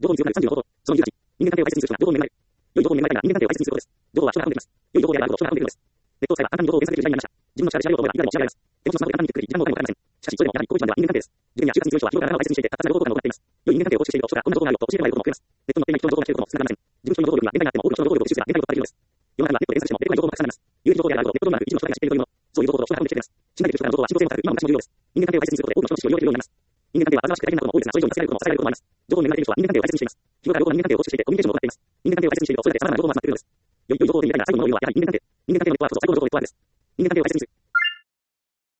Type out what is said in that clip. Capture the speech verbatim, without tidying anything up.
情報に強くなるさんじゅうの方法。そのにじゅうはち、人間関係を大切にする人が情報に恵まれる。良い情報に恵まれたいが人間関係を大切にすることです。情報は人が運んできます。良い情報であれば人が運んでくるのです。ネットを使えば簡単に情報を検索できる時代になりました。自分の力で調べようと思えばいくらでも調べられます。手持ちのスマホで簡単にゆっくり時間もお金もかかりません。しかし、それでもやはり一個一番では人間関係です。自分や就活に強い人は日頃から体を大切にしていて、たくさんの情報交換を行っています。良い人間関係を構築している人がこんな情報があるよと教えてもらえることも増えます。ネットに載っていない人の情報が聞けることも少なくなりません。自分一人の情報力が限界になっても多くの人の情報力を収集すれば限界を突破できるのです。世の中にはネットで検索しても出てこない情報がたくさんあります。有益情報であること、ネット上である一部の人だけが知っているというもの。そういう情報を人が運んできています。信頼できる人からの情報は信憑性も高く、今も昔も重要です。人間関係を大切にすることで多くの人の知識を利用できるようになります。人間関係は煩わしく大変なことも多いですが、それ以上に助けられることも支えられることもあります。情報に恵まれている人は人間関係を大切にしています。日頃から多くの人間関係を構築していて、コミュニケーションを行っています。人間関係を大切にしていると、それだけ様々な情報も集まってくるのです。良い情報を手に入れたいが最後の要領は、やはり人間関係。人間関係のネットワークこそ最高の情報ネットワークです。人間関係を大切にする。